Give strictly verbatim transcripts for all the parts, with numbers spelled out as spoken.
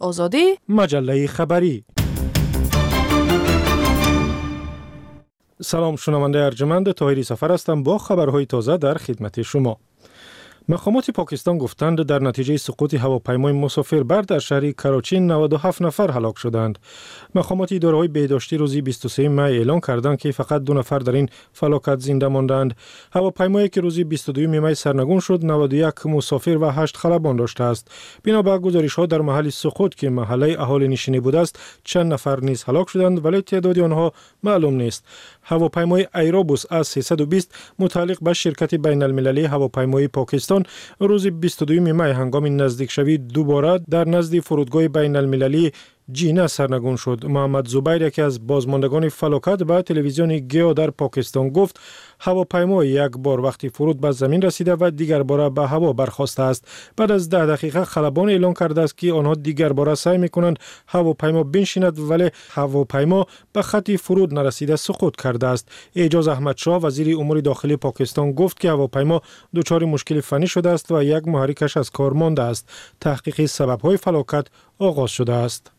آزادی مجله خبری. سلام شنونده ارجمند، طاهری سفر هستم با خبرهای تازه در خدمت شما. مقامات پاکستان گفتند در نتیجه سقوط هواپیمای مسافربر در شهر کراچی نود و هفت نفر هلاک شدند. مقامات اداره‌های بهداشتی روزی بیست و سه می اعلام کردند که فقط دو نفر در این فلاکت زنده ماندند. هواپیمایی که روزی بیست و دو می سرنگون شد نود و یک مسافر و هشت خلبان داشته است. بنا به گزارش‌ها در محل سقوط که محله اهالی نشینی بوده است، چند نفر نیز هلاک شدند ولی تعداد آنها معلوم نیست. هواپیمای ایروبوس از سیصد و بیست متعلق به شرکت بین المللی هواپیمایی پاکستان روز بیست و دو می هنگام نزدیک شوی دوباره در نزد فرودگاه بین المللی جینه سرنگون شد. محمد زبیر، یکی از بازماندگان فلاکت، به تلویزیون گیو در پاکستان گفت هواپیما یک بار وقتی فرود به زمین رسیده و دیگر بار به هوا برخاسته است. بعد از ده دقیقه خلبان اعلام کرده است که آنها دیگر بار سعی میکنند هواپیما بنشیند ولی هواپیما به خط فرود نرسیده سقوط کرده است. اعجاز احمد شاه، وزیر امور داخلی پاکستان، گفت که هواپیما دچار مشکل فنی شده است و یک محرکش از کار مانده است. تحقیق سبب‌های فلاکت آغاز شده است.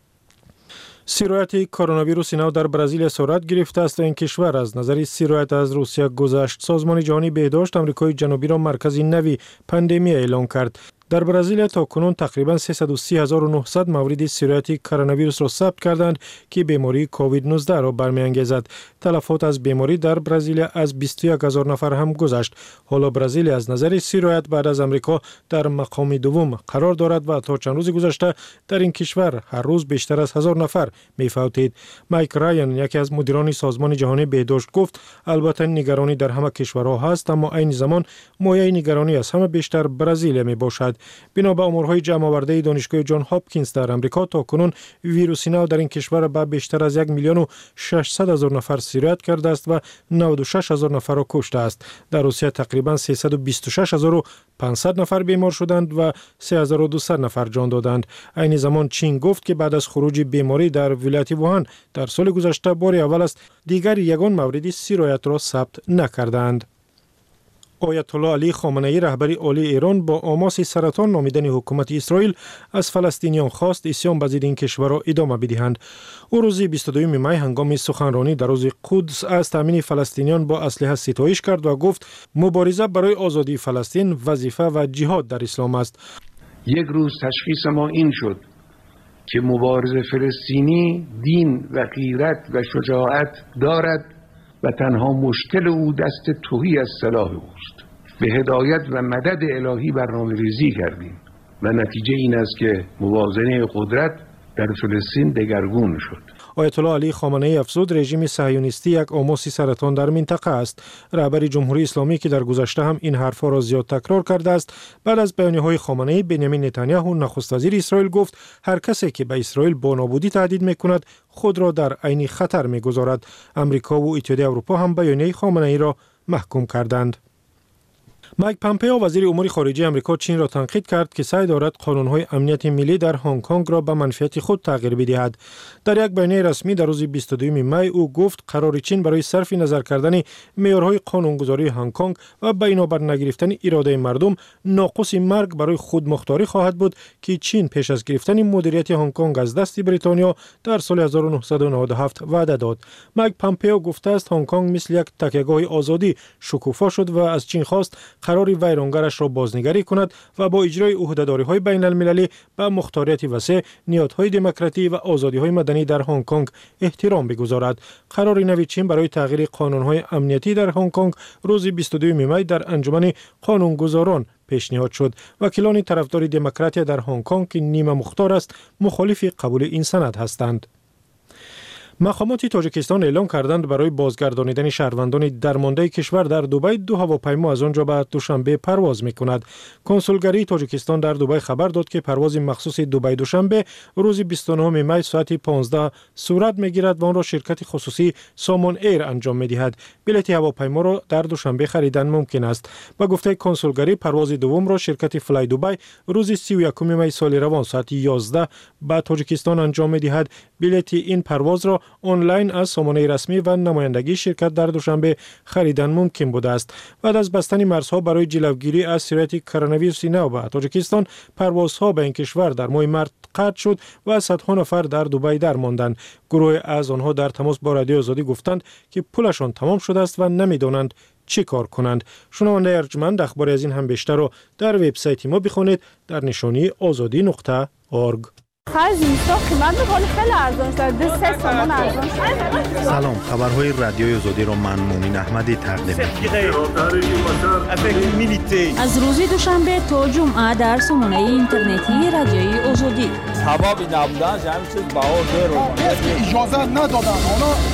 سرایت کرونا ویروس نو در برزیل صورت گرفته است و این کشور از نظر سرایت از روسیه گذشت. سازمان جهانی بهداشت آمریکای جنوبی را مرکز نوی پاندمی اعلام کرد. در برزیل تا کنون تقریباً سیصد و سی هزار و نهصد مورد سرایت کرونا ویروس را ثبت کردند که بیماری کووید نوزده را برمی‌انگیزد. تلفات از بیماری در برزیل از بیست و یک هزار نفر هم گذشت. حالا برزیل از نظر سرایت بعد از آمریکا در مقام دوم قرار دارد و تا چند روز گذشته در این کشور هر روز بیشتر از هزار نفر می‌فوتید. مایک رایان، یکی از مدیران سازمان جهانی بهداشت، گفت البته نگرانی در همه کشورها هست، اما عین زمان مایه نگرانی از همه بیشتر برزیل میباشد. بنا به امورهای جمع آورده دانشگاه جان هاپکینز در آمریکا تا کنون ویروس نو در این کشور به بیشتر از یک میلیون و ششصد هزار نفر سرایت کرده است و نود و شش هزار نفر را کشته است. در روسیه تقریباً سیصد و بیست و شش هزار و پانصد نفر بیمار شدند و سه هزار و دویست نفر جان دادند. عین زمان چین گفت که بعد از خروج بیماری در ولایت ووهان در سال گذشته بار اول است دیگر یگان مورد سرایت را ثبت نکردند. آیت الله علی خامنه ای، رهبر عالی ایران، با آماس سرطان نامیدن حکومت اسرائیل از فلسطینیان خواست اسیان به ضد این کشور را ادامه بدهند. او روز بیست و دو می هنگام سخنرانی در روز قدس از تامین فلسطینیان با اسلحه ستایش کرد و گفت مبارزه برای آزادی فلسطین وظیفه و جهاد در اسلام است. یک روز تشخیص ما این شد که مبارز فلسطینی دین و غیرت و شجاعت دارد و تنها مشکل او دست تهی از سلاح اوست. به هدایت و مدد الهی برنامه ریزی کردیم و نتیجه این است که موازنه قدرت در فلسطین دگرگون شد. آیت الله علی خامنه ای افزود رژیم صهیونیستی یک آماس سرطان در منطقه است. رهبر جمهوری اسلامی که در گذشته هم این حرفا را زیاد تکرار کرده است، بعد از بیانیه‌های خامنه ای، بنیامین نتانیاهو نخست وزیر اسرائیل گفت هر کسی که به اسرائیل با نابودی تهدید میکند خود را در عین خطر میگذارد. آمریکا و اتحادیه اروپا هم بیانیه خامنه ای را محکوم کردند. مایک پامپئو، وزیر امور خارجه آمریکا، چین را تنقید کرد که سعی دارد قانون‌های امنیت ملی در هنگ کنگ را به منفعت خود تغییر بدهد. در یک بیانیه رسمی در روز بیست و دو می او گفت قرار چین برای صرف نظر کردن معیارهای قانونگذاری هنگ کنگ و بنابر نگرفتن اراده مردم ناقص مرگ برای خودمختاری خواهد بود که چین پیش از گرفتن مدیریت هنگ کنگ از دست بریتانیا در سال هزار و نهصد و نود و هفت وعده داد. مایک پامپئو گفته است هنگ کنگ مثل یک تکیهگاه آزادی شکوفا شد و از چین خواست قرار ویرانگرش را بازنگری کند و با اجرای عهده‌داری‌های بین المللی به مختاریت وسیع، نیازهای دموکراسی و آزادی‌های مدنی در هنگ کنگ احترام بگذارد. قرار نوی چین برای تغییر قانون‌های امنیتی در هنگ کنگ روز بیست و دو می در انجمن قانونگذاران پیشنهاد شد. وکیلان طرفدار دموکراسی در هنگ کنگ که نیمه مختار است، مخالف قبول این سند هستند. مقامات تاجیکستان اعلام کردند برای بازگردانیدن شهروندان درمانده کشور در دبی دو هواپیما از آنجا به دوشنبه پرواز می‌کند. کنسولگری تاجیکستان در دبی خبر داد که پرواز مخصوص دبی دوشنبه روز بیست و نه می ساعت پانزده صورت می‌گیرد و آن را شرکت خصوصی سامون ایر انجام می‌دهد. بلیط هواپیما را در دوشنبه خریدن ممکن است. با گفته کنسولگری پرواز دوم را شرکت فلای دبی روز سی و یکم می سال روان ساعت یازده به تاجیکستان انجام می‌دهد. بلیط این پرواز را آنلاین از سامانه رسمی و نمایندگی شرکت در دوشنبه خریدن ممکن بوده است. بعد از بستن مرزها برای جلوگیری از سرایت کرونا ویروس نو به تاجیکستان، پروازها به این کشور در ماه مارس قطع شد و صدها نفر در دبی درماندند. گروه از آنها در تماس با رادیو آزادی گفتند که پولشان تمام شده است و نمیدانند چی کار کنند. شنونده ارجمند اخباری از این هم بیشتر رو در وبسایت ما بخونید در نشانی آزادی نقطه اورگ. سلام، خبرهای رادیوی آزادی رو من مومین احمدی تقدیم می‌کنم. از روز دوشنبه تا جمعه در سامانه اینترنتی رادیوی آزادی. حبابی نبودن همین چیز بهار دیر اجازه ندادن.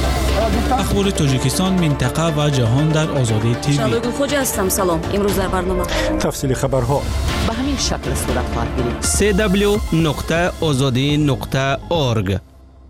اخبار تاجیکستان، منطقه و جهان در آزادی تیوی. شبگو خوجا هستم. سلام. امروز در برنامه تفصیل خبرها به همین شکل صورت خواهد گرفت. سی دبلیو نقطه آزادی نقطه اورگ.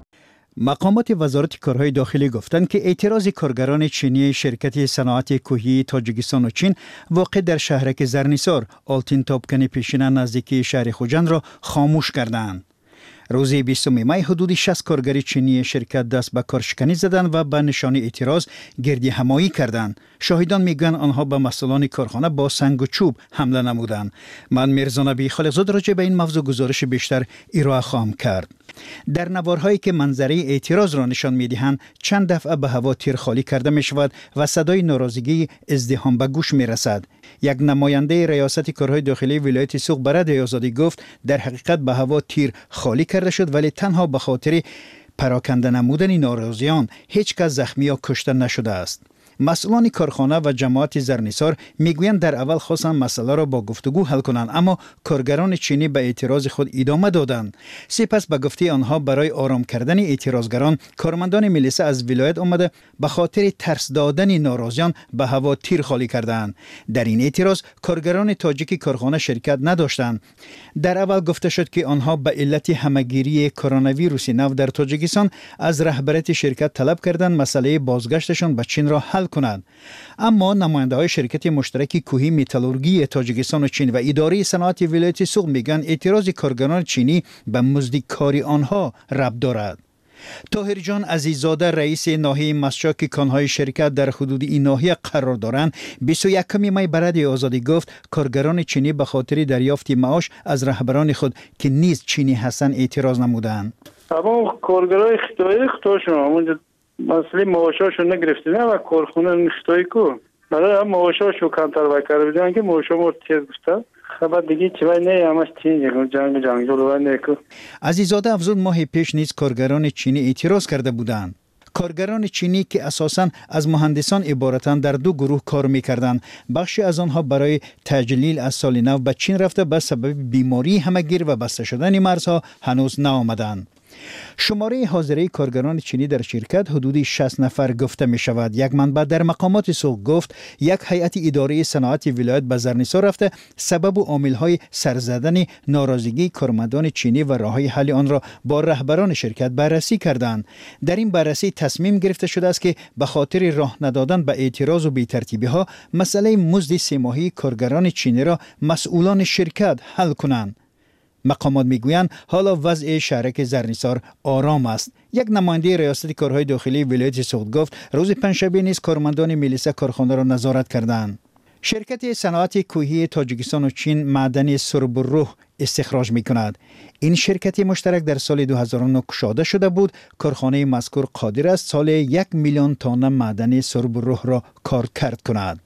مقامات وزارت کارهای داخلی گفتند که اعتراض کارگران چینی شرکت صنعت کوهی تاجیکستان و چین واقع در شهرک زرنیسار آلتین تاپکن پیشینه نزدیکی شهر خوجند را خاموش کردند. روز بیستم می حدود شصت کارگر چینی شرکت دست به کارشکنی زدند و به نشان اعتراض گردی همایی کردند. شاهدان میگویند آنها به مسئولان کارخانه با سنگ و چوب حمله نمودند. من میرزا نبی خالقزاد راجع به این موضوع گزارش بیشتر ارائه خواهم کرد. در نوارهایی که منظره اعتراض را نشان میدهند چند دفعه به هوا تیر خالی کرده می شود و صدای ناراضگی ازدحام به گوش می رسد. یک نماینده ریاست کارهای داخلی ولایت سوق به رادیوی آزادی گفت در حقیقت به هوا تیر خالی کرده شد، ولی تنها به خاطر پراکنده نمودن ناراضیان هیچ کس زخمی یا کشته نشده است. مسئولان کارخانه و جماعت زرنیسار میگویند در اول خواستند مسئله را با گفتگو حل کنند، اما کارگران چینی به اعتراض خود ادامه دادند. سپس به گفته آنها برای آرام کردن اعتراضگران کارمندان ملیسه از ولایت آمده به خاطر ترس دادن ناراضیان به هوا تیر خالی کردند. در این اعتراض کارگران تاجیک کارخانه شرکت نداشتند. در اول گفته شد که آنها به علت همهگیری کرونا ویروس نو در تاجیکستان از رهبریت شرکت طلب کردند مسئله بازگشتشان به چین را حل کنند. اما نماینده های شرکت مشترک کوهی متالورگی تاجیکستان و چین و اداره صنعت ولایت سوق میگن اعتراض کارگران چینی به مزدکاری آنها ربط دارد. طاهر جان عزیززاده رئیس ناحیه مسچا که کانهای شرکت در حدود این ناحیه قرار دارند بیست و یکم می به رادیوی آزادی گفت کارگران چینی به خاطر دریافت معاش از رهبران خود که نیز چینی هستند اعتراض نمودند. اما کارگرای خطایی خطاشون اونجا مسئله معاشاشو نگرفتی نه و کارخونه خطایی کو برای هم معاشاشو کمتر وکر بدن که معاشامو تیز گفته خبر دیگه چی وای نه همش چین جنگ جنگ جلو نه کو. عزیززاده افزود ماه پیش نیز کارگران چینی اعتراض کرده بودند. کارگران چینی که اساساً از مهندسان عبارتند در دو گروه کار می‌کردند. بخشی از آنها برای تجلیل از سال نو به چین رفته به سبب بیماری همهگیر و بسته شدن مرزها هنوز نآمدند. شماره حاضره کارگران چینی در شرکت حدود شصت نفر گفته می شود. یک منبع در مقامات سوق گفت یک هیئت اداره صنعت ولایت به زرنیسار رفته سبب و عامل‌های سرزدن ناراضگی کارمندان چینی و راه‌های حل آن را با رهبران شرکت بررسی کردند. در این بررسی تصمیم گرفته شده است که به خاطر راه ندادن به اعتراض و بی‌ترتیبی‌ها مسئله مزد سه ماهه کارگران چینی را مسئولان شرکت حل کنند. مقامات میگویند حالا وضع شهرک زرنیسار آرام است. یک نماینده ریاست کارهای داخلی ولایت سوق گفت روز پنجشنبه نیز کارمندان ملیسه کارخانه را نظارت کردند. شرکت صنعت کوهی تاجیکستان و چین معدن سرب‌الروح استخراج می کند. این شرکت مشترک در سال دو هزار و نه گشاده شده بود. کارخانه مذکور قادر است سال یک میلیون تن معدن سرب‌الروح را کارکرد کند.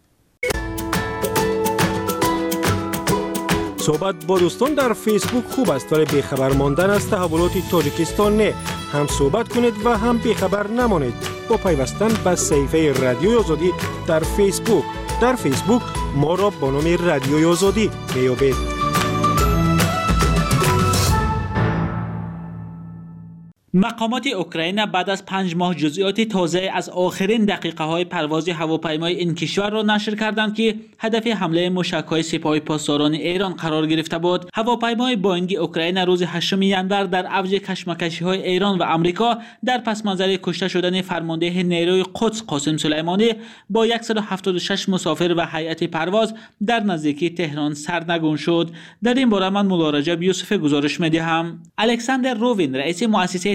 صحبت با دوستان در فیسبوک خوب است، ولی بیخبر ماندن از تحولات تاجیکستان نه. هم صحبت کنید و هم بیخبر نمانید با پیوستن به صفحه رادیوی آزادی در فیسبوک. در فیسبوک ما را با نام رادیوی آزادی میابید. مقامات اوکراین بعد از پنج ماه جزئیات تازه از آخرین دقیقه های پرواز هواپیمای این کشور را نشر کردند که هدف حمله موشک‌های سپاه پاسداران ایران قرار گرفته بود. هواپیمای بوئینگ اوکراین روز هشتم ژانویه در اوج کشمکشی‌های ایران و آمریکا در پس منظر کشته شدن فرمانده نیروی قدس قاسم سلیمانی با صد و هفتاد و شش مسافر و هیئت پرواز در نزدیکی تهران سرنگون شد. در این باره من مولا رجب یوسف گزارش می‌دهم. الکساندر رووین رئیس مؤسسه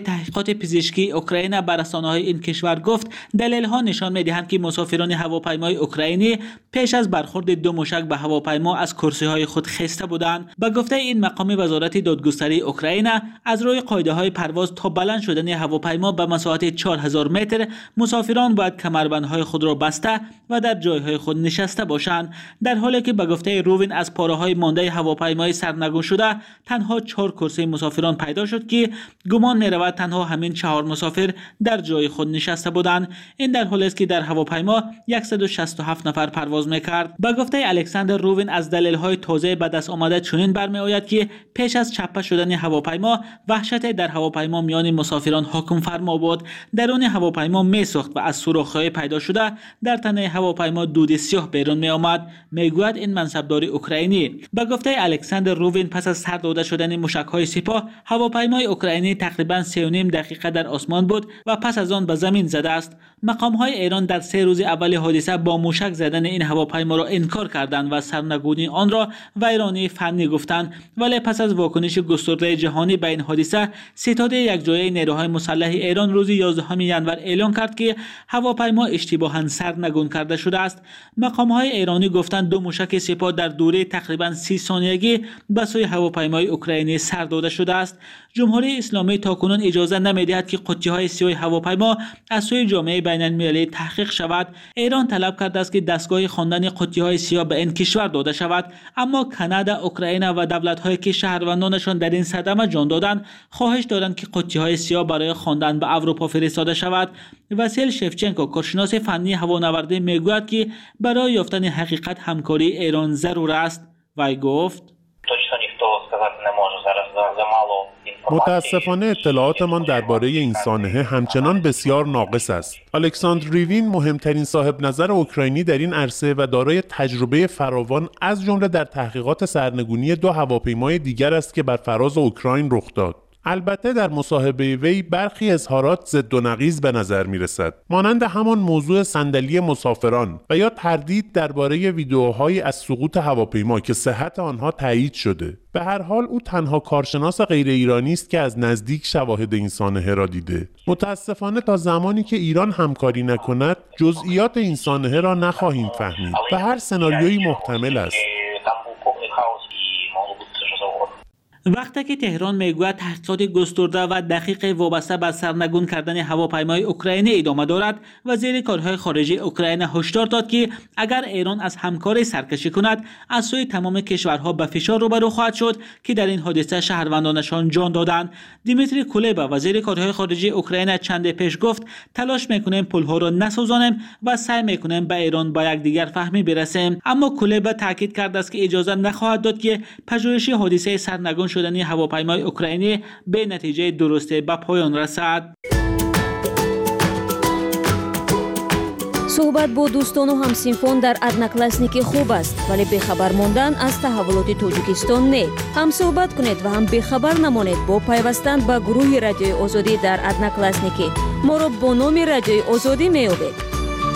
تحقیقات پزشکی اوکراین به رسانه‌های این کشور گفت دلایل‌ها نشان می‌دهند که مسافران هواپیمای اوکراینی پیش از برخورد دو موشک به هواپیما از کرسی‌های خود خسته بودند. به گفته این مقام وزارت دادگستری اوکراین، از روی قاعده‌های پرواز تا بلند شدن هواپیما به مساحت چهار هزار متر مسافران باید کمربندهای خود را بسته و در جایهای خود نشسته باشند، در حالی که به گفته روین از پاره‌های مانده هواپیمای سرنگون شده تنها چهار کرسی مسافران پیدا شد که گمان می‌رود تنها همین چهار مسافر در جای خود نشسته بودند. این در حالی است که در هواپیما صد و شصت و هفت نفر پرواز می‌کرد. به گفته الکساندر روین از دلایل‌های تازه به دست آمده چنین برمی‌آید که پیش از چپه شدن هواپیما وحشت در هواپیما میان مسافران حکم فرما بود. درون هواپیما می‌سوخت و از سوراخ‌های پیدا شده در تنه هواپیما دود سیاه بیرون می‌آمد، میگوید این منصبدار اوکراینی. به گفته الکساندر روین پس از سر داده شدن موشک‌های سپاه هواپیمای اوکراینی تقریباً سه و نیم دقیقه در آسمان بود و پس از آن به زمین زده است. مقام‌های ایران در سه روز اول حادثه با موشک زدن این هواپیما را انکار کردند و سرنگونی آن را ویرانی فنی گفتند، ولی پس از واکنش گسترده جهانی به این حادثه ستاد یکجایی نیروهای مسلح ایران روز یازدهم ژانویه اعلام کرد که هواپیما اشتباهاً سرنگون کرده شده است. مقام‌های ایرانی گفتند دو موشک سپاه در دوره تقریباً سی ثانیه‌ای به سوی هواپیمای اوکراینی سر داده شده است. جمهوری اسلامی تاکنون اجازه نمی‌دهد که قطعه‌های سیاه هواپیما از سوی جامعه بین‌المللی تحقیق شود. ایران طلب کرده است که دستگاه خواندن قطعه‌های سیاه به این کشور داده شود، اما کانادا، اوکراین و دولت‌هایی که شهروندانشان در این صدمه جان دادند خواهش دارند که قطعه‌های سیاه برای خواندن به اروپا فرستاده شود. واسیل شفچنکو، کارشناس فنی هوانوردی، میگوید که برای یافتن حقیقت همکاری ایران ضرور است. وی گفت متاسفانه اطلاعاتمان درباره این سانحه همچنان بسیار ناقص است. الکساندر ریوین مهمترین صاحب نظر اوکراینی در این عرصه و دارای تجربه فراوان از جمله در تحقیقات سرنگونی دو هواپیمای دیگر است که بر فراز اوکراین رخ داد. البته در مصاحبه وی برخی اظهارات ضد و نقیض به نظر می رسد، مانند همان موضوع صندلی مسافران و یا تردید درباره ویدئوهایی از سقوط هواپیما که صحت آنها تایید شده. به هر حال او تنها کارشناس غیر ایرانی است که از نزدیک شواهد این سانحه را دیده. متاسفانه تا زمانی که ایران همکاری نکند جزئیات این سانحه را نخواهیم فهمید و هر سناریویی محتمل است. وقتی که تهران میگوید تحقیقات گسترده و دقیق وابسته به سرنگون کردن هواپیمای اوکراینی ادامه دارد، وزیر کارهای خارجه اوکراین هشدار داد که اگر ایران از همکاری سرکشی کند از سوی تمام کشورها به فشار روبرو خواهد شد که در این حادثه شهروندانشان جان دادند. دیمیتری کولبا، وزیر کارهای خارجه اوکراین، چند پیش گفت تلاش میکنیم پلها را نسوزانیم و سعی میکنیم به ایران با یکدیگر فهمی برسیم، اما کولبا تاکید کرده است که اجازه نخواهد داد که پژوهش حادثه سرنگون شدن هواپیمای اوکراینی به نتیجه درسته به پایان رسد. صحبت با دوستان و همسینفون در ادناکلاسنیکی خوب است، ولی بخبر موندن از تحولات تاجیکستان نه. هم صحبت کنید و هم بخبر نمانید با پیوستن به گروه رادیوی آزادی در ادناکلاسنیکی. ما را با نام رادیوی آزادی می‌یابید.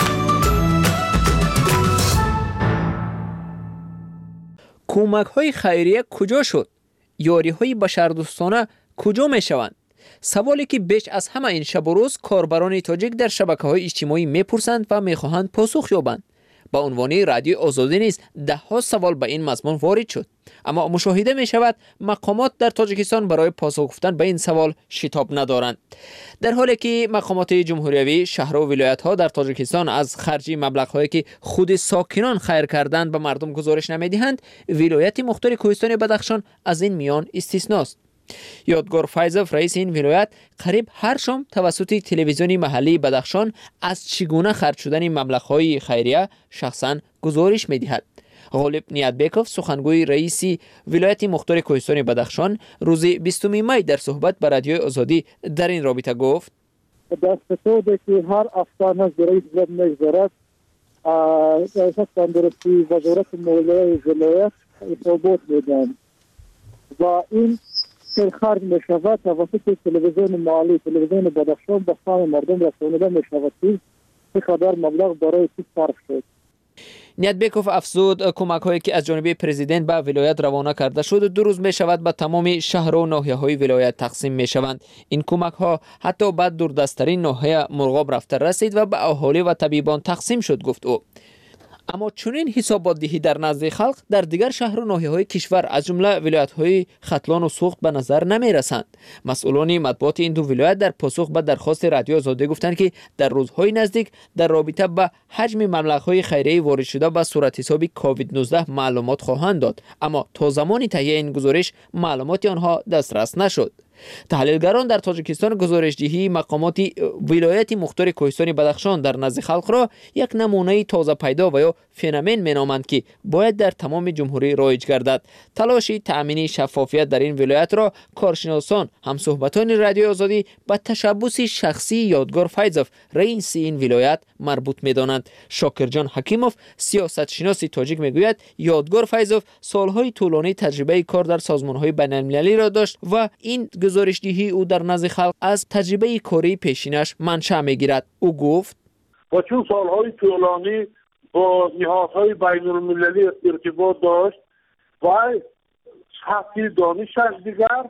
کمک‌های خیریه کجا شد؟ یاری‌های بشردوستانه کجا می‌شوند؟ سوالی که بیش از همه این شب و روز کاربران تاجیک در شبکه‌های اجتماعی می‌پرسند و می‌خواهند پاسخ یابند. با عنوان رادیو آزادی نیز ده ها سوال به این مضمون وارد شد، اما مشاهده می‌شود مقامات در تاجیکستان برای پاسخ گفتن به این سوال شتاب ندارند، در حالی که مقامات جمهوریوی شهر و ولایت‌ها در تاجیکستان از خرج مبلغ‌هایی که خود ساکنان خیر کردند به مردم گزارش نمی‌دهند. ولایت مختار کوهستان بدخشان از این میان استثناست. یادگار فیضوف، رئیس این ولایت، قریب هر شام توسط تلویزیون محلی بدخشان از چگونه خرج شدن مبلغ‌های خیریه شخصاً گزارش می‌دهد. غالب نیتبکوف، سخنگوی رئیس ولایت مختار کوهستان بدخشان، روز بیستم می در صحبت با رادیو آزادی در این رابطه گفت: دستفاده که هر افغان رئیس ضمن نگذارد ریاست تندرستی وزارت مالیه ولایت اصابات میدن و این خرج می شود توسط تلویزیون محلی تلویزیون بدخشان به فهم مردم رسانیده می شود که چقدر مبلغ برای چی صرف شد. نیتبکوف افزود کمک هایی که از جانب پرزیدنت به ولایت روانه کرده شد دو روز می شود به تمام شهر و ناحیه های ولایت تقسیم می شوند. این کمک ها حتی به دوردستترین ناحیه مرغاب رفته رسید و به اهالی و طبیبان تقسیم شد، گفت او. اما چنین حسابات دهی در نزد خلق در دیگر شهر و ناحیه های کشور از جمله ولایت های ختلان و سوخت به نظر نمی رسند. مسئولان مطبوعات این دو ولایت در پاسخ به درخواست رادیو آزادی گفتند که در روزهای نزدیک در رابطه با حجم مبلغ های خیریه وارد شده به صورت حساب کووید نوزده معلومات خواهند داد، اما تا زمانی تهیه این گزارش معلومات آنها دسترس نشد. تحلیلگران در تاجیکستان گزارشدهی مقامات ولایت مختار کوهستان بدخشان در نزد خلق را یک نمونه تازه پیدا و یا فنومن مینامند که باید در تمام جمهوری رایج گردد. تلاش تأمین شفافیت در این ولایت را کارشناسان همصحبتان رادیو آزادی به تشبث شخصی یادگار فیضوف رئیس این ولایت مربوط می‌دانند. شاکرجان حکیموف سیاست شناس تاجیک میگوید یادگار فیضوف سالهای طولانی تجربه کار در سازمان‌های بین‌المللی را داشت و این گزارشدهی او در نزد خلق از تجربه کاری پیشینش منشأ میگیرد. او گفت و چون سالهای طولانی با نهادهای بین‌المللی ارتباط داشت و شخصی دانشش دیگر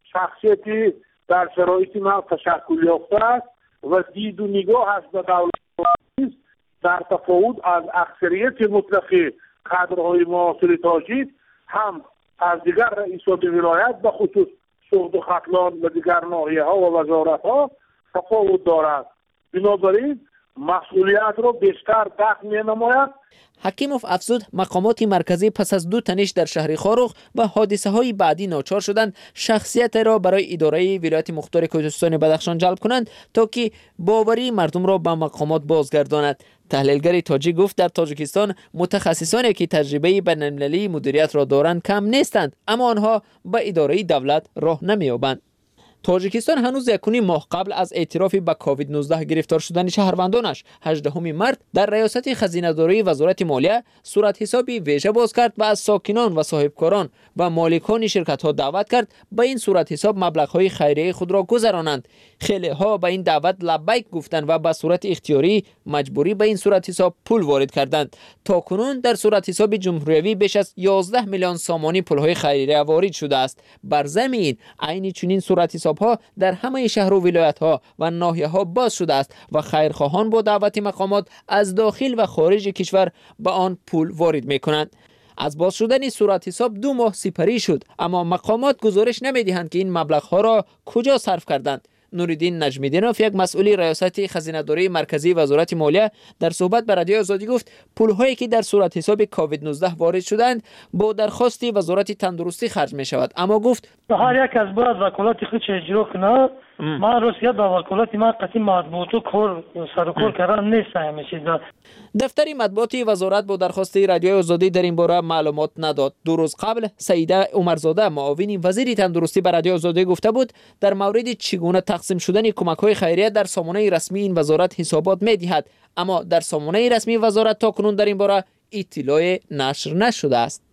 شخصیتی در شرایط ما تشکل یافته است و دید و نگاهش به دولت در تفاوت از اکثریت مطلق کادرهای معاصر تاجیک هم از دیگر رئیسان ولایت به خصوص سوخت و ختلان و دیگر ناحیه ها و وزارت ها تفاوت دارد. بنابراین مسئولیت را بیشتر درک می نماید. حکیموف افزود مقامات مرکزی پس از دو تنش در شهر خاروخ و حادثه های بعدی ناچار شدند شخصیت را برای اداره ولایت مختار کوهستان بدخشان جلب کنند تا که باوری مردم را به مقامات بازگرداند. تحلیلگر تاجیک گفت در تاجیکستان متخصصانی که تجربه بین‌المللی مدیریت را دارند کم نیستند، اما آنها به اداره دولت راه نمی‌یابند. تاجیکستان هنوز یکونی ماه قبل از اعتراف به کووید نوزده گرفتار شدن شهروندانش هجدهم مارس در ریاست خزینه‌داری وزارت مالیه صورت حسابی ویژه باز کرد و از ساکنان و صاحبکاران و مالکان شرکت‌ها دعوت کرد به این صورت حساب مبلغ‌های خیریه خود را گذرانند. خیلی ها به این دعوت لبیک گفتند و به صورت اختیاری مجبوری به این صورت حساب پول وارد کردند. تا کنون در صورت حساب جمهوری بیش از یازده میلیون سامانی پول‌های خیریه وارد شده است. بر ضمن عین چنین صورت حساب ها در همه شهر و ولایت ها و ناحیه ها باز شده است و خیرخواهان با دعوت مقامات از داخل و خارج کشور به آن پول وارد می کنند. از باز شدن صورت حساب دو ماه سپری شد، اما مقامات گزارش نمی دهند که این مبلغ ها را کجا صرف کردند. نوریدین نجمیدینوف یک مسئول ریاست خزینه‌داری مرکزی وزارت مالیه در صحبت با رادیو آزادی گفت پول‌هایی که در صورت حساب کووید نوزده وارد شدند با درخواست وزارت تندرستی خرج می شود، اما گفت هر یک از باید وکالت خودش اجرا کنه. من روسیه با وکالت ما قسم مطبوعات و کار سر و کار کردن نیست همیشه. دفتر مطبوعاتی وزارت با درخواست رادیو آزادی در این باره معلومات نداد. دو روز قبل سیده عمرزاده معاون وزیر تندرستی به رادیو آزادی گفته بود در مورد چگونه تقسیم شدن کمک‌های خیریه در سامانه رسمی این وزارت حسابات می‌دهد، اما در سامانه رسمی وزارت تا کنون در این باره اطلاع نشر نشده است.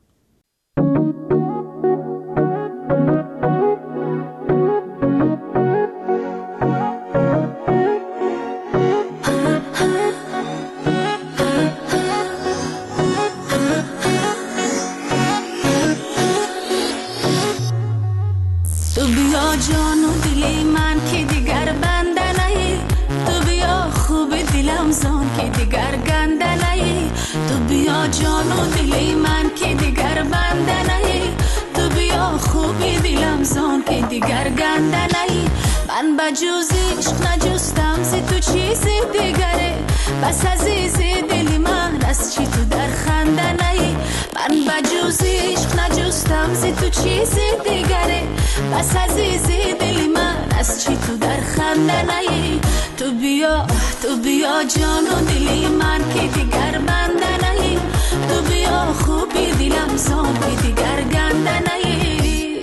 جان و دل من که دیگر بنده نهی، تو بیا خوب دلم زان که دیگر گنده نهی، تو بیا جان و دل من که دیگر بنده نهی، تو بیا خوب دلم زان که دیگر گنده نهی. من به جز عشق نجستم زی تو چیز دیگره، بس عزیز دل من از چی تو در خنده نهی. من به جز عشق نجستم زی تو چیز دیگره، بس عزیز دل من از چی تو در خنده نهی. تو بیا تو بیا جان و دل من که دیگر بنده نهی، تو بیا خوبی دلم زان که دیگر گنده نهی.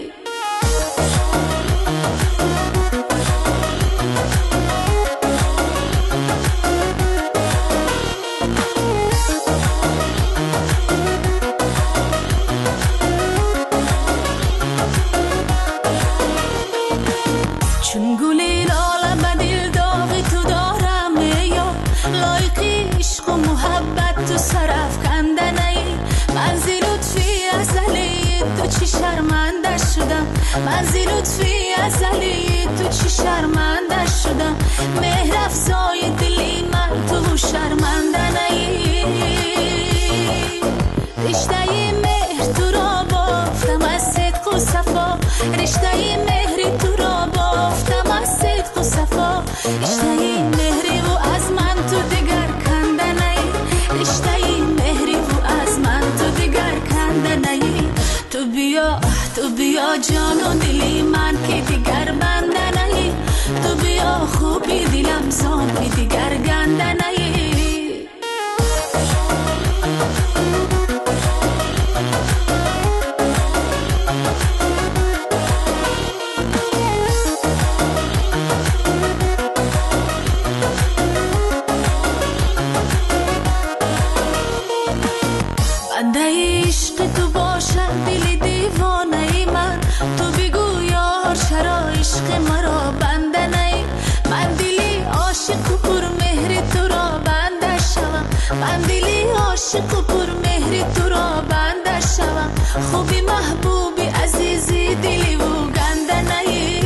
چون گلی لاله به دل داغی تو دارم یا لایقی عشق و محبت تو صرف شرمنده شدم من زی لطفی ازلی تو چی شرمنده شدم مهر افزای دلی من تو شرمنده نی رشته مهر تو را بافتم از صدق و صفا رشته مهر تو را بافتم از صدق و صفا رشته مهری و از من تو دیگر کنده نی رشته مهری و از من تو دیگر کنده نی تو بیا تو بیا جان و دلی من که دیگر بنده نی تو بیا خوبی دلم زان که دیگر گنده نی بنده عشق تو باشد دل دیوانه ای من تو بگو یار چرا عشق مرا بنده نی من دلی عاشق و پر مهر تو را بنده شوم من دلی عاشق و پر مهر تو را بنده شوم خوبی محبوبی عزیزی دلی و گنده نی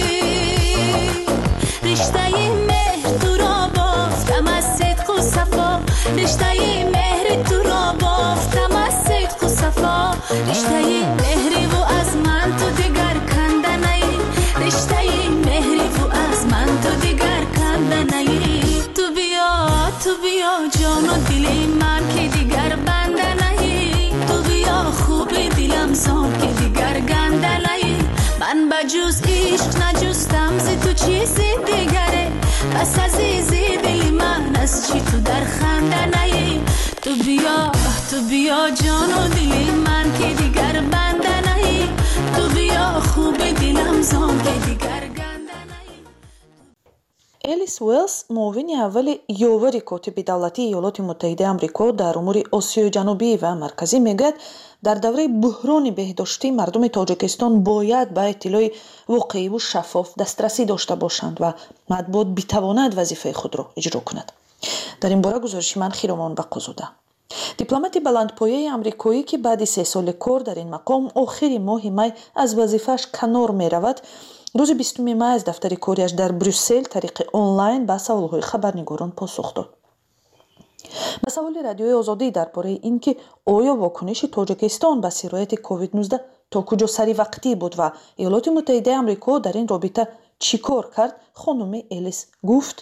رشته مهر تو را بافتم از صدق و صفا رشته مهر تو را بافتم از صدق و صفا رشته مهری و از من تو دیگر کنده نی رشته مهری و از من تو دیگر کنده نی تو بیا تو بیا جان و دلی من که دیگر بنده نی تو بیا خوب دلم زان که دیگر گنده نی من بجوز عشق نجستم زی تو چیزی دیگره بس عزیزی دلی من از چی تو در خنده نی تو بیا تو بیا جان و دلی من که دیگر بنده نی تو بیا خوب دلم زان که دیگر گنده نی Элис Уэллс, муовини аввали ёвари котиби давлатии Иёлоти Муттаҳидаи Амрико дар умури Осиёи Ҷанубӣ ва Марказӣ мегӯяд, дар давраи буҳрони беҳдоштӣ мардуми Тоҷикистон бояд ба иттилои воқеиву шаффоф дастрасӣ дошта бошанд ва матбуот битавонад вазифаи худро иҷро кунад. дар ин бора гузориши ман Хиромон Бақозода. дипломати баландпояи амрикоӣ ки баъди се соли кор дар ин мақом охири моҳи май аз вазифааш канор меравад, рӯзи бистуми май аз дафтари кориаш дар Брюссел тариқи онлайн ба саволҳои хабарнигорон посух дод. ба саволи радиои Озодӣ дар бораи ин ки оё вокуниши Тоҷикистон ба сирояти ковид нуздаҳ то куҷо саривақтӣ буд ва Иёлоти Муттаҳидаи Амрико дар ин робита чӣ кор кард, хонуми Элис гуфт: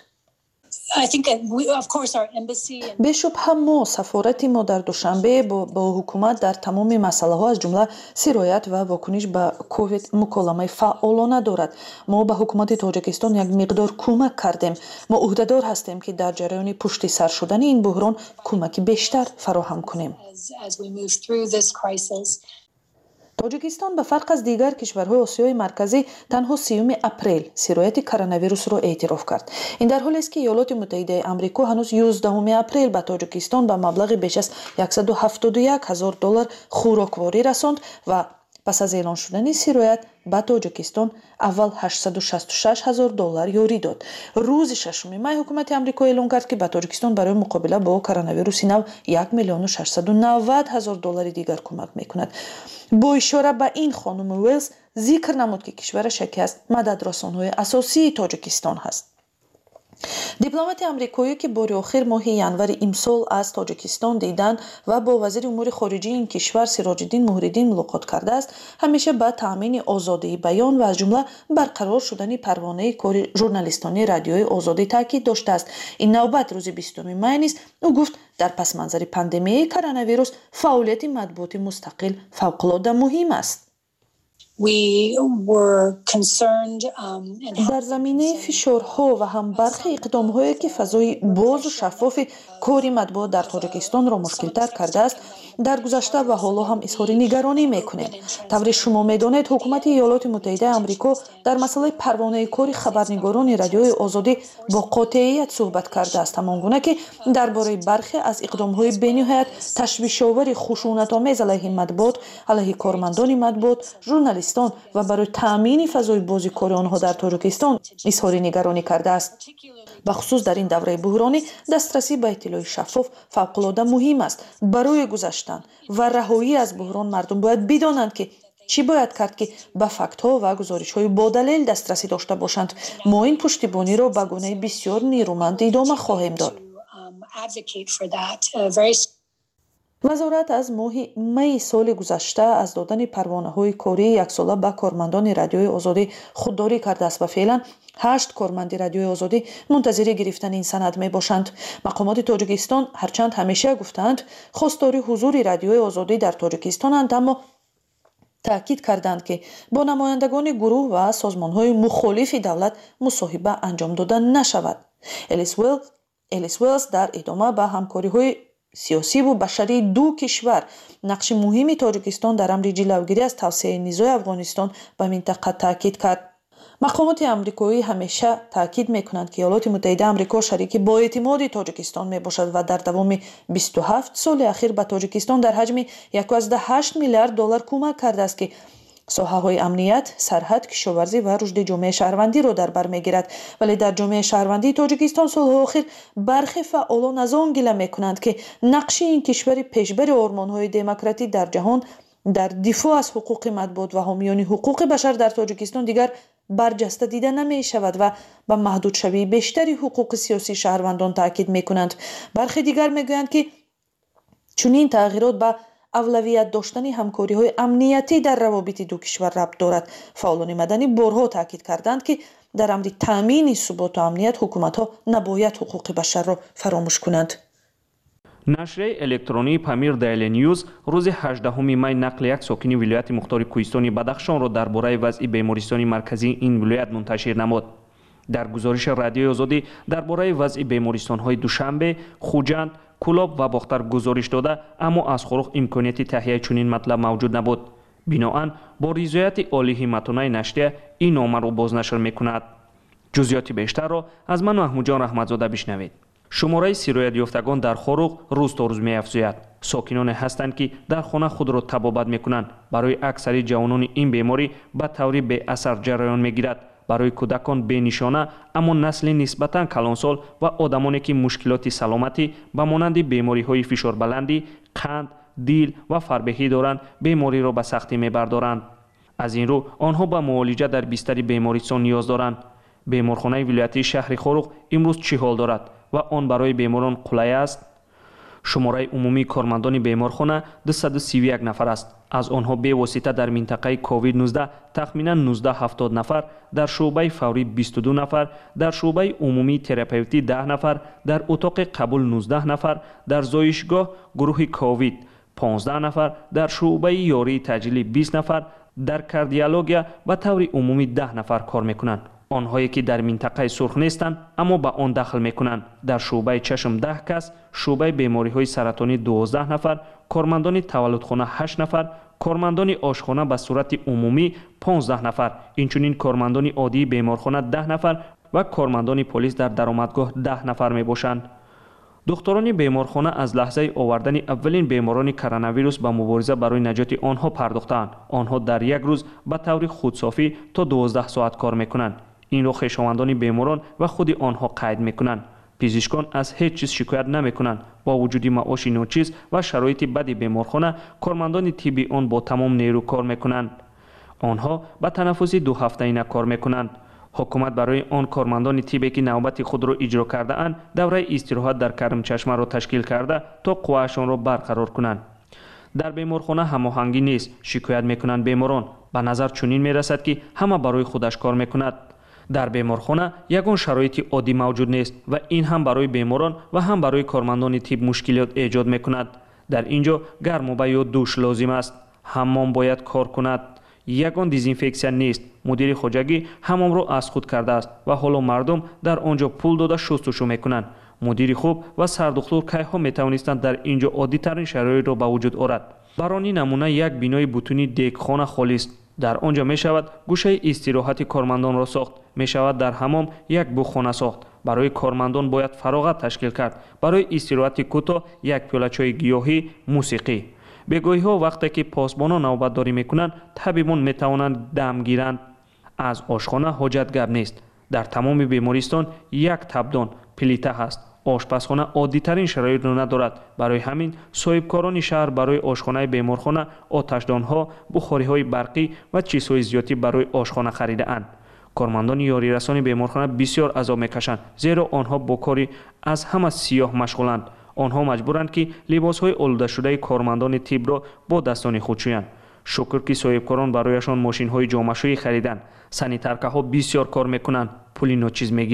бешубҳа мо сафорати мо дар Душанбе бо ҳукумат дар тамоми масъалаҳо аз ҷумла сироят ва вокуниш ба ковид муколамаи фаъолона дорад. мо ба ҳукумати Тоҷикистон як миқдор кӯмак кардем. мо уҳдадор ҳастем ки дар ҷараёни пушти сар шудани ин буҳрон кӯмаки бештар фароҳам кунем. Тоҷикистон ба фарқ аз дигар кишварҳои Осиёи Марказӣ танҳо сеюми апрел сирояти коронавирусро эътироф кард. ин дар ҳолест ки Иёлоти Муттаҳидаи Амрико ҳанӯз ёздаҳуми апрел ба Тоҷикистон ба маблағи беш аз яксаду ҳафтоду як ҳазор доллар хӯрокворӣ расонд ва пас аз эълон шудани сироят ба Тоҷикистон аввал ҳаштсаду шасту шаш ҳазор доллар ёрӣ дод. рӯзи шашуми май ҳукумати Амрико эълон кард ки ба Тоҷикистон барои муқобила бо коронавируси нав як миллиону шашсаду навад ҳазор доллари дигар кӯмак мекунад. бо ишора ба ин хонуми Уэллс зикр намуд ки кишвараш яке аз мададрасонҳои асосии Тоҷикистон ҳаст. дипломати амрикоӣ ки бори охир моҳи январи имсол аз Тоҷикистон дидан ва бо вазири умури хориҷии ин кишвар Сироҷиддин Муҳриддин мулоқот кардааст, ҳамеша ба таъмини озодии баён ва аз ҷумла барқарор шудани парвонаи кори журналистони радиои Озодӣ таъкид доштааст. ин навбат рӯзи бистуми май низ ӯ гуфт дар пасманзари пандемияи коронавирус фаъолияти матбуоти мустақил фавқулода муҳим аст. дар заминаи фишорҳо ва ҳам бархи иқдомҳое ки фазои бозу шаффофи кори матбуот дар Тоҷикистонро мушкилтар кардааст, дар гузашта ва ҳоло ҳам изҳори нигаронӣ мекунем. тавре шумо медонед, ҳукумати Иёлоти Муттаҳидаи Амрико дар масъалаи парвонаи кори хабарнигорони радиои Озодӣ бо қотеият суҳбат кардааст, ҳамон гуна ки дар бораи бархе аз иқдомҳои бениҳоят ташвишовари хушунатомез алайҳи матбуот, алайҳи кормандони матбуот, журналистон ва барои таъмини фазои бози кори онҳо дар Тоҷикистон изҳори нигаронӣ кардааст. бахусус дар ин давраи буҳронӣ дастрасӣ ба иттилои шаффоф фавқулода муҳим аст. барои гузаштан ва раҳоӣ аз буҳрон мардум бояд бидонанд ки چی باید کرد که به فکت ها و گزارش های با دلیل دسترسی داشته باشند؟ ما این پشتیبانی را به گونه بسیار نیرومند ادامه خواهیم داد. وزارت از ماه می سال گذشته از دادن پروانه های کاری یک ساله به کارمندان رادیوی آزادی خودداری کرده است و فعلا هشت کارمند رادیوی آزادی منتظر گرفتن این سند می باشند. مقامات تاجیکستان هرچند همیشه گفتند خواستار حضور رادیوی آزادی در تاجیکستانند، اما تاکید کردند که با نمایندگان گروه و سازمان های مخالف دولت مصاحبه انجام داده نشود. الیس ویلز الیس ویلز در ادامه به همکاری های سیاسی و بشری دو کشور نقش مهمی تاجیکستان در امر جلوگیری از توسعه نزاع افغانستان به منطقه تاکید کرد. مقامات آمریکایی همیشه تاکید میکنند که ایالات متحده آمریکا شریک با اعتماد تاجیکستان می باشد و در دوام بیست و هفت سال اخیر به تاجیکستان در حجم یک و هشت میلیارد دلار کمک کرده است که ساحه‌های امنیت، سرحد، کشاورزی و رشد جامعه شهروندی را در بر میگیرد. ولی در جامعه شهروندی تاجیکستان سال‌های اخیر برخی فعالان از آن گله میکنند که نقش این کشور پیشبر آرمان‌های دموکراتی در جهان در دفاع از حقوق مطبوعات و حامیان حقوق بشر در تاجیکستان دیگر برجسته دیده نمی شود و به محدود شوی بیشتری حقوق سیاسی شهروندان تاکید می کنند. برخی دیگر می گویند که چنین تغییرات به اولویت داشتن همکاری های امنیتی در روابط دو کشور ربط دارد. فعالان مدنی بارها تاکید کردند که در امر تامین ثبات و امنیت حکومت ها نباید حقوق بشر را فراموش کنند. نشریه الکترونی پامیر دیلی نیوز روز هجدهم می نقل یک ساکن ولایت مختار کوهستانی بدخشان را درباره وضع بیمارستان مرکزی این ولایت منتشر نمود. در گزارش رادیوی آزادی درباره وضع بیمارستان‌های دوشنبه، خوجند، کلاب و باختر گزارش داده، اما از خروق امکانیت تهیه چنین مطلب موجود نبود. بنابراین با رضایت عالی متنای نشریه این نامه را بازنشر می‌کند. جزئیات بیشتر را از من محمود جان رحمتزاده بشنوید. شماره سیرایت یافتگان در خروق روز تا روز می‌افزاید. ساکنان هستند که در خانه خود را تبابت می‌کنند. برای اکثر جوانان این بیماری به طوری به اثر جریان می‌گیرد. برای کودکان به نشانه، اما نسل نسبتاً کلانسال و آدمانی که مشکلات سلامتی به مانند بیماری‌های فشار بلندی، قند، دیل و فربهی دارند، بیماری را به سختی می‌بردارند. از این رو آنها به معالجه در بستر بیمارستان نیاز دارند. بیمارخانه ولایتی شهر خروق امروز چه حال دارد و آن برای بیماران قلای است؟ شماره عمومی کارمندان بیمارخانه دویست و سی و یک نفر است. از آنها به واسطه در منطقه کووید نوزده تخمینا نوزده هفتاد نفر، در شعبه فوری بیست و دو نفر، در شعبه عمومی تراپیوتی ده نفر، در اتاق قبول نوزده نفر، در زایشگاه گروه کووید پانزده نفر، در شعبه یاری تجلیلی بیست نفر، در کاردیولوژی به طور عمومی ده نفر کار میکنند. آنهایی که در منطقه سرخ نیستند اما به آن داخل میکنند. در شعبه چشم ده کس، شعبه بیماری های سرطانی دوازده نفر، کارمندان تولدخانه هشت نفر، کارمندان آشخانه به صورت عمومی پانزده نفر، اینچنین کارمندان عادی بیمارخانه ده نفر و کارمندان پلیس در درآمدگاه ده نفر می باشند. دکتران بیمارخانه از لحظه آوردن اولین بیماران کرونا ویروس به مبارزه برای نجات آنها پرداختند. آنها در یک روز به طور خودصافی تا دوازده ساعت کار میکنند. این را خویشاوندان بیماران و خود آنها قید میکنند. پزشکان از هیچ چیز شکایت نمیکنند. با وجود معاش ناچیز و شرایط بد بیمارخانه، کارمندان طبی آن با تمام نیرو کار میکنند. آنها به تنفسی دو هفته‌ای کار میکنند. حکومت برای آن کارمندان طبی که نوبت خود را اجرا کرده اند دوره استراحت در کرم چشمه را تشکیل کرده تا قواشان را برقرار کنند. در بیمارخانه هماهنگی نیست. شکایت میکنند بیماران. به نظر چنین میرسد که همه برای خودش کار میکند. در بیمارخانه یگان شرایط عادی موجود نیست و این هم برای بیماران و هم برای کارمندان طب مشکلات ایجاد میکند. در اینجا گرم و یا دوش لازم است. حمام باید کار کند. یگان دیزینفکسیون نیست. مدیر خواجگی حمام را از خود کرده است و حالا مردم در آنجا پول داده شستشو میکنند. مدیر خوب و سردختور کیها میتوانستند در اینجا عادی ترین شرایط را به وجود آورد. برای نمونه یک بینای بتونی دیگخانه خالی است. در آنجا می شود گوشه استراحت کارمندان را ساخت. می شود در حمام یک بخانه ساخت. برای کارمندان باید فراغت تشکیل کرد. برای استراحت کوتاه یک پیاله چای گیاهی، موسیقی. بگویی ها وقتی که پاسبانان نوبت داری میکنند، طبیبان می توانند دم گیرند. از آشخانه حاجت گپ نیست. در تمام بیمارستان یک تبدان پلیته هست. آشپزخانه عادی‌ترین شرایط را ندارد. برای همین صاحبکاران شهر برای آشخانه بیمارخانه آتشدانها، بخاری‌های برقی و چیزهای زیادی برای آشخانه خریده‌اند. کارمندان یاری رسانی بیمارخانه بسیار عذاب می‌کشند، زیرا آنها با کاری از همه سیاه مشغولند. آنها مجبورند که لباس‌های آلوده شده کارمندان طب را با دستان خود شویند. شکر که صاحبکاران برایشان ماشین‌های جامه‌شویی خریدند. سانیترکه‌ها بسیار کار می‌کنند، پولی ناچیز می‌گیرند.